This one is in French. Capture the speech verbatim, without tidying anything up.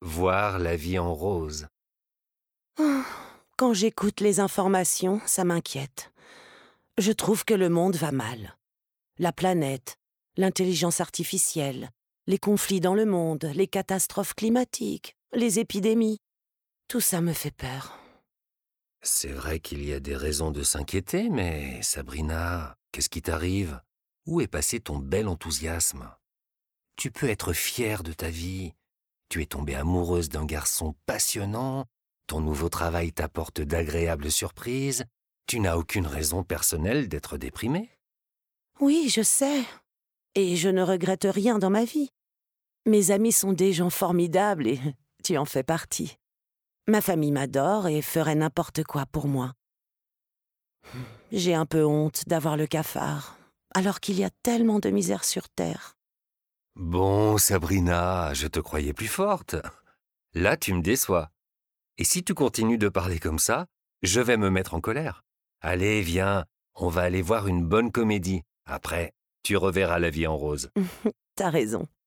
Voir la vie en rose. Ah, quand j'écoute les informations, ça m'inquiète. Je trouve que le monde va mal. La planète, l'intelligence artificielle, les conflits dans le monde, les catastrophes climatiques, les épidémies, tout ça me fait peur. C'est vrai qu'il y a des raisons de s'inquiéter, mais Sabrina, qu'est-ce qui t'arrive? Où est passé ton bel enthousiasme? Tu peux être fière de ta vie. Tu es tombée amoureuse d'un garçon passionnant, ton nouveau travail t'apporte d'agréables surprises, tu n'as aucune raison personnelle d'être déprimée. Oui, je sais. Et je ne regrette rien dans ma vie. Mes amis sont des gens formidables et tu en fais partie. Ma famille m'adore et ferait n'importe quoi pour moi. J'ai un peu honte d'avoir le cafard, alors qu'il y a tellement de misère sur Terre. Bon, Sabrina, je te croyais plus forte. Là, tu me déçois. Et si tu continues de parler comme ça, je vais me mettre en colère. Allez, viens, on va aller voir une bonne comédie. Après, tu reverras la vie en rose. T'as raison.